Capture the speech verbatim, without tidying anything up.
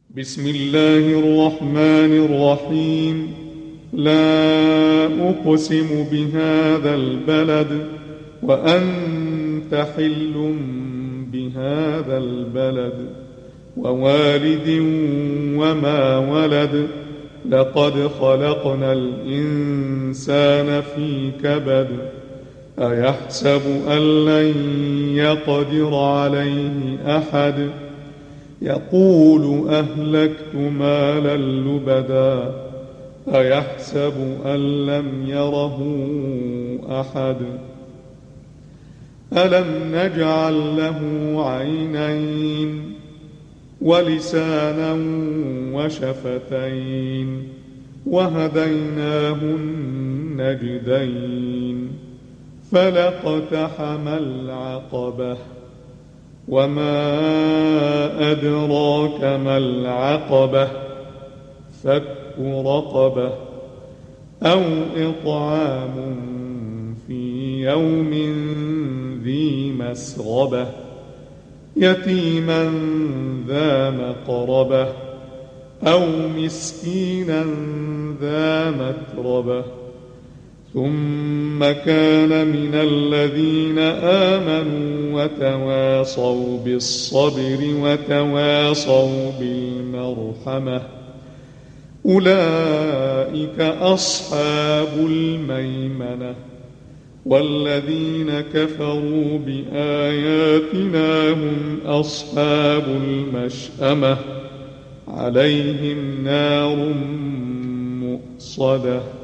بسم الله الرحمن الرحيم. لا أقسم بهذا البلد وأنت حل بهذا البلد ووالد وما ولد لقد خلقنا الإنسان في كبد أيحسب أن لن يقدر عليه أحد يقول أهلكت مالا لبدا أيحسب أن لم يره أحد ألم نجعل له عينين ولسانا وشفتين وهديناه النجدين فلاقتحم العقبة وما أدراك ما العقبة فك رقبة أو إطعام في يوم ذي مسغبة يتيما ذا مقربة أو مسكينا ذا متربة ثم كان من الذين آمنوا وتواصوا بالصبر وتواصوا بالمرحمة أولئك أصحاب الميمنة والذين كفروا بآياتنا هم أصحاب المشأمة عليهم نار مؤصدة.